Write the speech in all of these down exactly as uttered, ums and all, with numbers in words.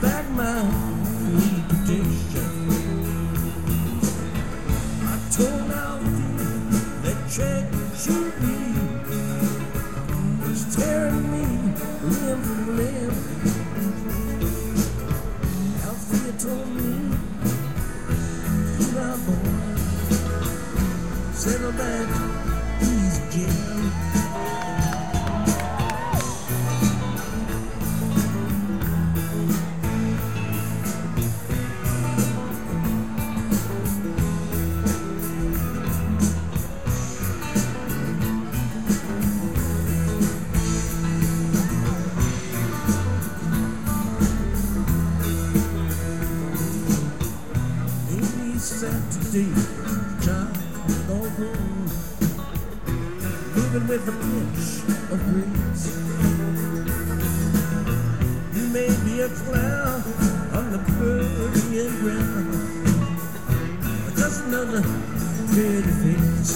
back my reputation. I told Alfie that check should be was tearing me limb from limb. Alfie told me, "You my boy, settle back, easy, Jim." Saturday, child, go home, living with a pinch of grace. You may be a cloud on the burning ground, but just another pretty face.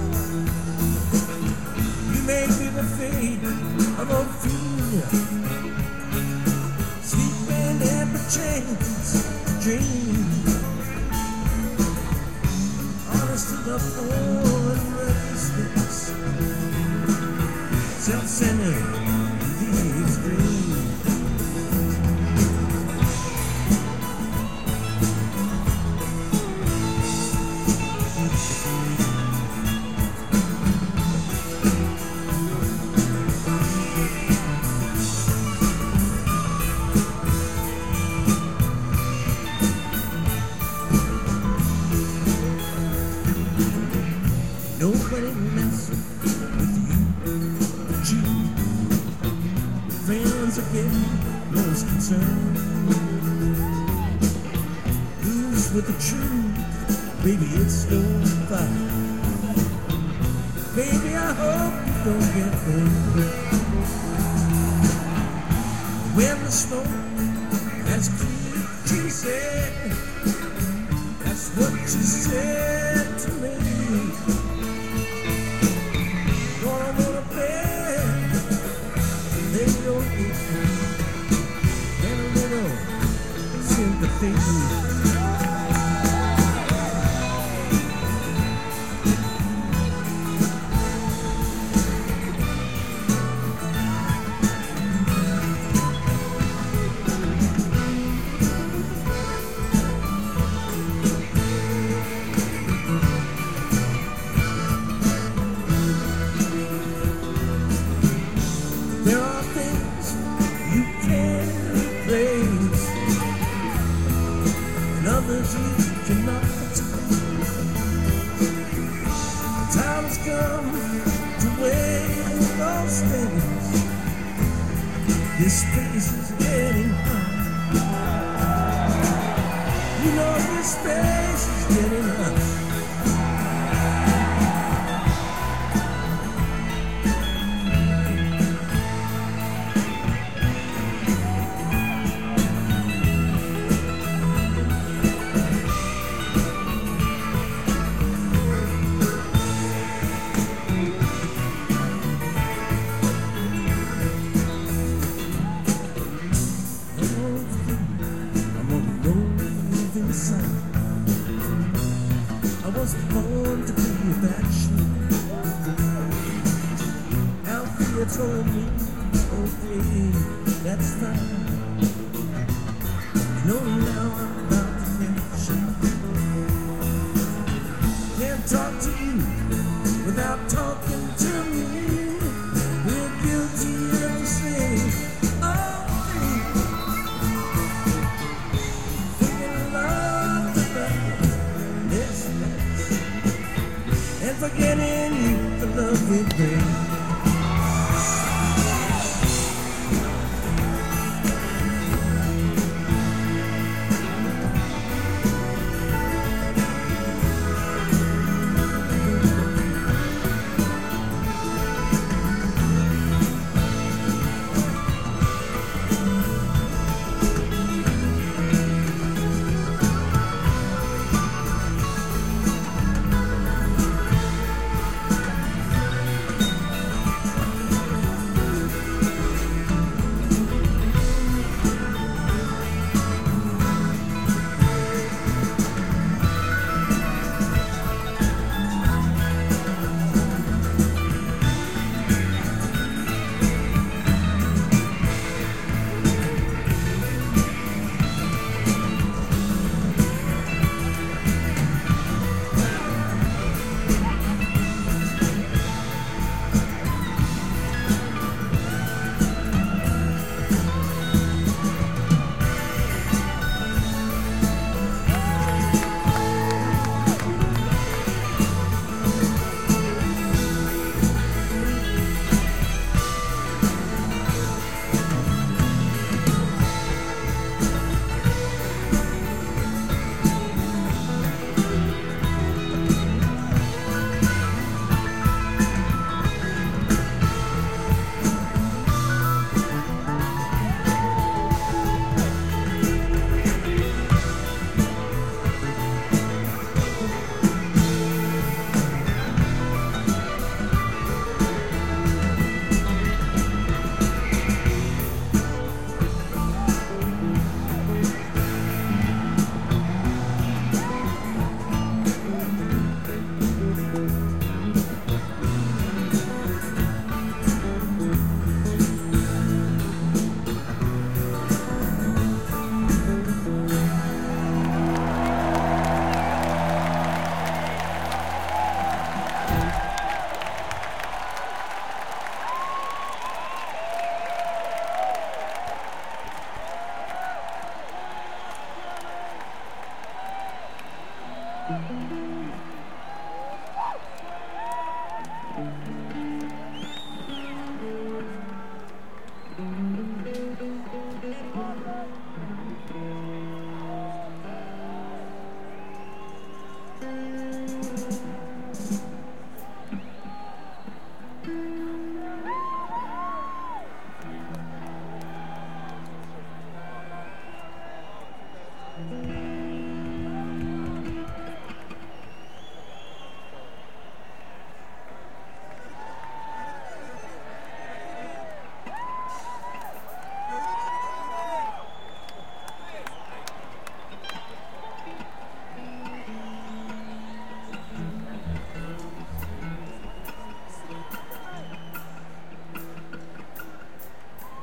You may be the fate of Ophelia, sleeping in the chains dream. To the poor and restless, self-centered to the extreme. Nobody messes with you but you. Friends are getting most concerned. Who's with the truth? Baby, it's your fight. Baby, I hope you don't get hurt. When the smoke has cleared, she said, that's what she said to me. Sympathy. There are things you can't replace, and others you cannot. The time has come to weigh those things. This space is getting hot. You know this space is getting hot. I was born to be that sheep. Althea told me, okay, that's fine. You know now I'm about to finish. Can't talk to you without talking to me. We're guilty of the same. Forgetting you, the love we bring.